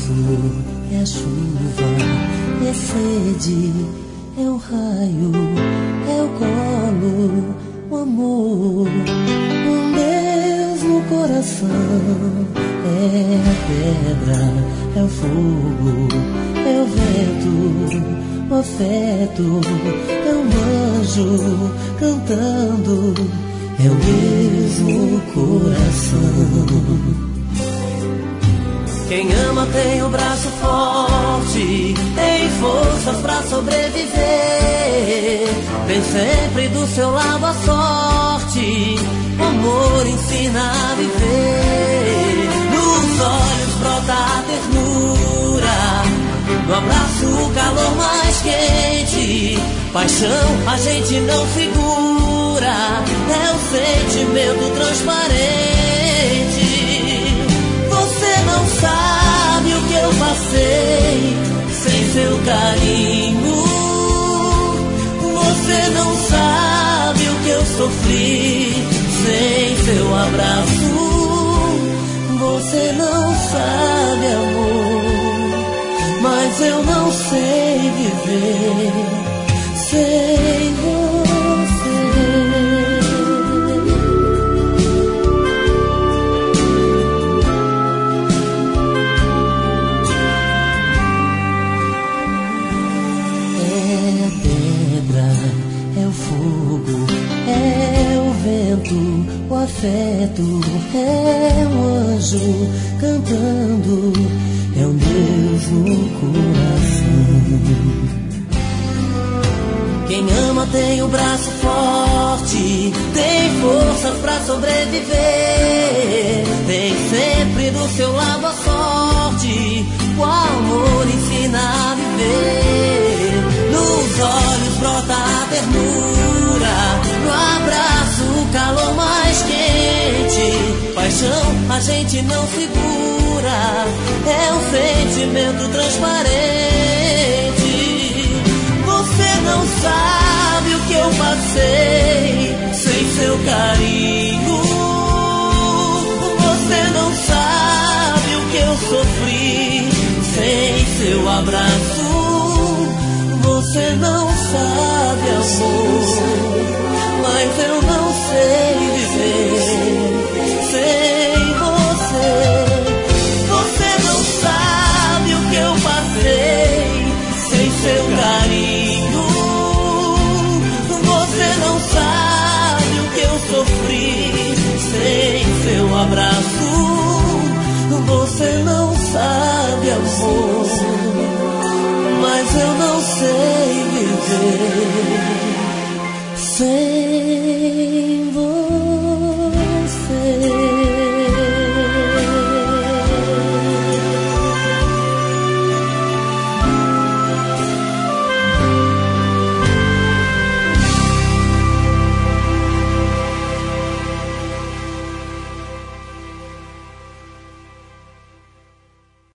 flor, é a chuva, é sede, é o raio, é o colo, o amor, um Deus no coração. É a pedra, é o fogo, é o vento, o afeto, é um anjo cantando, é o mesmo coração. Quem ama tem o braço forte, tem forças pra sobreviver, tem sempre do seu lado a sorte, o amor ensina a viver. Nos olhos brota a ternura, no abraço o calor mais quente, paixão a gente não segura, é o sentimento transparente. Você não sabe o que eu passei sem seu carinho, você não sabe o que eu sofri sem seu abraço. Você não sabe, amor, mas eu não sei viver sem você. É a pedra, é o fogo, é o vento, o afeto, é um anjo cantando, é um Deus no coração. Quem ama tem o braço forte, tem forças pra sobreviver, tem sempre do seu lado a sorte, o amor ensina a viver. Nos olhos brota a ternura, no abraço o calor mais quente, paixão a gente não segura, é um sentimento transparente. Você não sabe o que eu passei sem seu carinho, você não sabe o que eu sofri sem seu abraço. Você não sabe, amor, mas eu não sei viver sem você. Você não sabe o que eu passei sem seu carinho, você não sabe o que eu sofri sem seu abraço. Você não sabe, amor, mas eu não sei viver sem